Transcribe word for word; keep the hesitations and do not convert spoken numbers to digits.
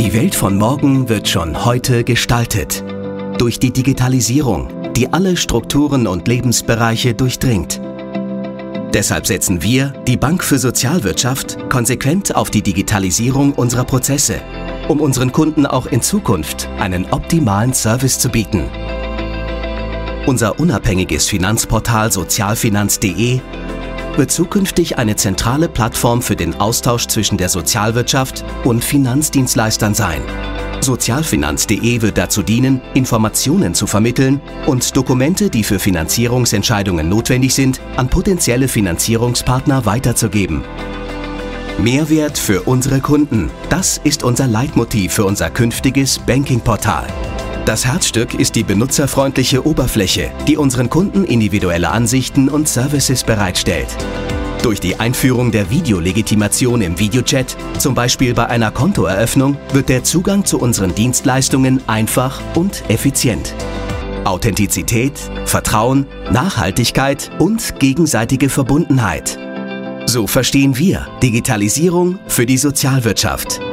Die Welt von morgen wird schon heute gestaltet. Durch die Digitalisierung, die alle Strukturen und Lebensbereiche durchdringt. Deshalb setzen wir, die Bank für Sozialwirtschaft, konsequent auf die Digitalisierung unserer Prozesse, um unseren Kunden auch in Zukunft einen optimalen Service zu bieten. Unser unabhängiges Finanzportal sozialfinanz punkt de wird zukünftig eine zentrale Plattform für den Austausch zwischen der Sozialwirtschaft und Finanzdienstleistern sein. sozialfinanz punkt de wird dazu dienen, Informationen zu vermitteln und Dokumente, die für Finanzierungsentscheidungen notwendig sind, an potenzielle Finanzierungspartner weiterzugeben. Mehrwert für unsere Kunden, das ist unser Leitmotiv für unser künftiges Banking-Portal. Das Herzstück ist die benutzerfreundliche Oberfläche, die unseren Kunden individuelle Ansichten und Services bereitstellt. Durch die Einführung der Videolegitimation im Videochat, zum Beispiel bei einer Kontoeröffnung, wird der Zugang zu unseren Dienstleistungen einfach und effizient. Authentizität, Vertrauen, Nachhaltigkeit und gegenseitige Verbundenheit. So verstehen wir Digitalisierung für die Sozialwirtschaft.